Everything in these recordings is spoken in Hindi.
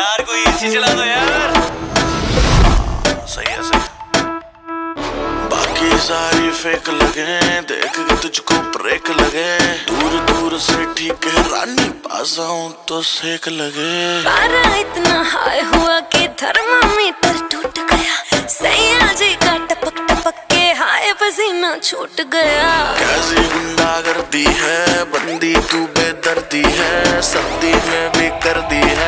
यार कोई एसी चला दो यार। सही है सही। बाकी सारी फेक लगे, देख के तुझको ब्रेक लगे। दूर दूर से ठीक है रानी, पास आऊं तो सेक लगे। पारा इतना हाई हुआ कि थर्मामीटर टूट गया। सैया जी का टपक टपक के हाय पसीना छूट गया। कैसी गुंडागर्दी है, बंदी तू बेदर्दी है। सर्दी में भी कर दी है,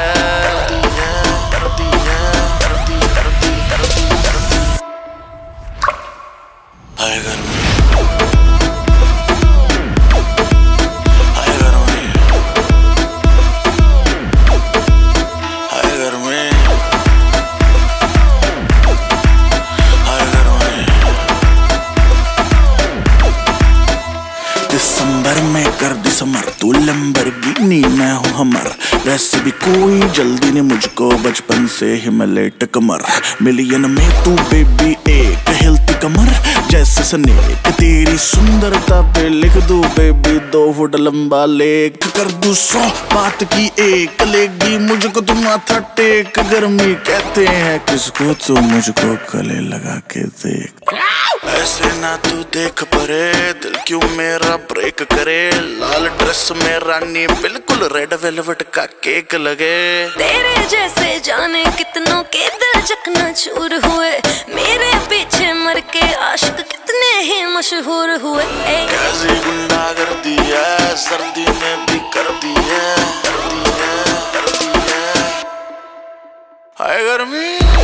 हाय गर्मी, हाय गर्मी, हाय गर्मी, हाय गर्मी। दिसंबर में कर दिसंबर, तू लैम्बोर्गिनी मैं हूँ हमर। वैसे भी कोई जल्दी नहीं मुझको, बचपन से ही मैं लेट कमर। मिलियन में तू बेबी एक हेल्थी कमर जैसे स्नेक। तेरी सुंदरता पे लिख दूं बेबी 2 फुट लंबा लेख। कर दूं 100 बात की एक, लेगी मुझको तुम माथा टेक। गर्मी कहते हैं किसको, तू मुझको गले लगा के देख। ऐसे ना तू देख परे, दिल क्यों मेरा ब्रेक करे। लाल ड्रेस में रानी बिल्कुल रेड वेलवेट का केक लगे। तेरे जैसे जाने कितनों के दिल चकना चूर हुए। मेरे पीछे मर के आशिक कितने ही मशहूर हुए। कैसी गुंडागर्दी है, सर्दी में भी कर दी है, कर दी है, कर दी है। हाय गर्मी।